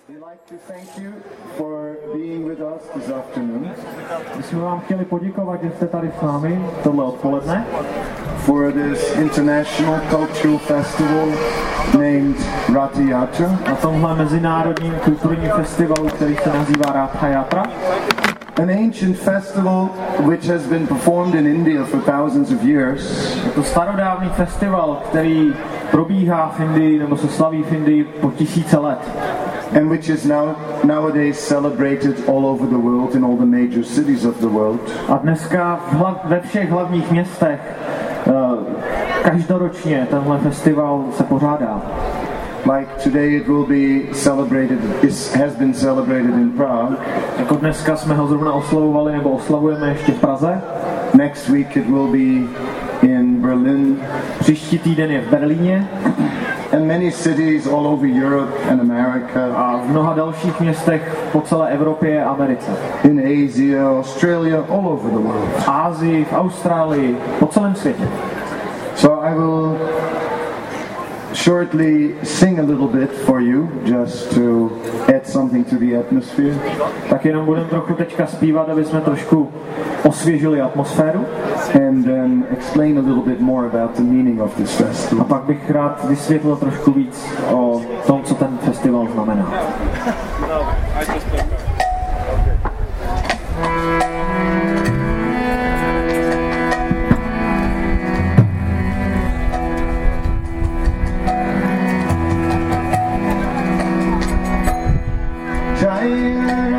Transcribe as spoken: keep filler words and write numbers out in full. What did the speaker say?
We'd like to thank you for being with us this afternoon. My jsme vám chtěli poděkovat, že jste tady s námi tohle odpoledne. For this international cultural festival named Rath Yatra. Na tomhle mezinárodním kulturním festivalu, který se nazývá Ratha Yatra. An ancient festival which has been performed in India for thousands of years. Je to starodávný festival, který probíhá v Indii nebo se slaví v Indii po tisíce let. And which is now nowadays celebrated all over the world in all the major cities of the world. A dneska v hlav, ve všech hlavních městech uh, každoročně tenhle festival se pořádá. Like today it will be celebrated, is, has been celebrated in Prague. Jako dneska jsme ho zrovna oslavovali nebo oslavujeme ještě v Praze. Next week it will be in Berlin. Příští týden je v Berlíně. And many cities all over Europe and America. A v mnoha dalších městech po celé Evropě a Americe. In Asia, Australia, all over the world. V Ázii, v Austrálii, po celém světě. So I will shortly sing a little bit for you, just to add something to the atmosphere. Tak jenom budeme trochu teďka zpívat, aby jsme trošku osvěžili atmosféru. And then explain a little bit more about the meaning of this festival. A pak bych rád vysvětlil trošku víc o tom, co ten festival znamená. Jaya